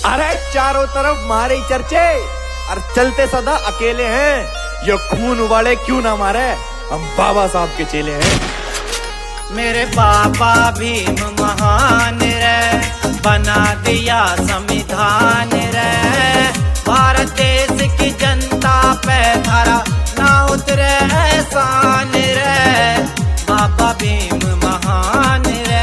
अरे चारों तरफ मारे ही चर्चे और चलते सदा अकेले हैं। ये खून वाले क्यों ना मारे, हम बाबा साहब के चेले हैं। मेरे बाबा भीम महान रे, बना दिया संविधान रे। भारत देश की जनता पे धरा ना उतरे एहसान रे। बाबा भीम महान रे।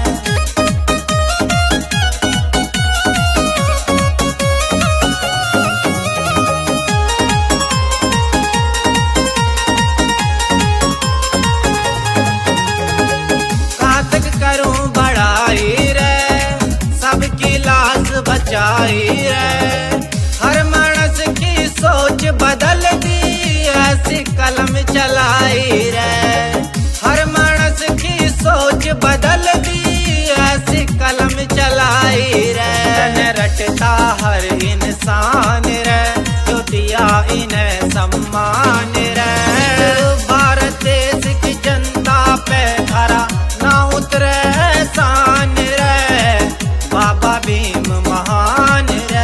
करूं बड़ाई रे, सबकी लाश बचाई रे। हर मानस की सोच बदल दी, ऐसी कलम चलाई रे। हर मानस की सोच बदल दी, ऐसी कलम चलाई रे। रटता हर इंसान रे, जो दिया इन्हें सम्मान रे। भारत देश की जनता पे धरा ना उतरे एहसान रे। बाबा भीम महान रे।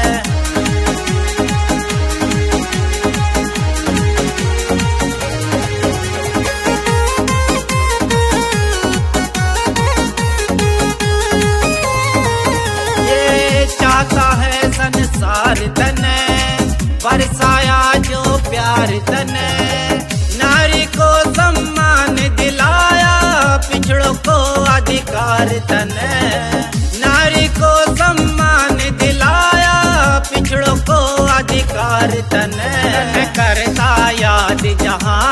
ये चाहता है संसार तने, बरसाया जो प्यार तने। नारी को सम्मान दिलाया, पिछड़ों को अधिकार तने। नारी को सम्मान दिलाया, पिछड़ों को अधिकार तने। करता याद जहां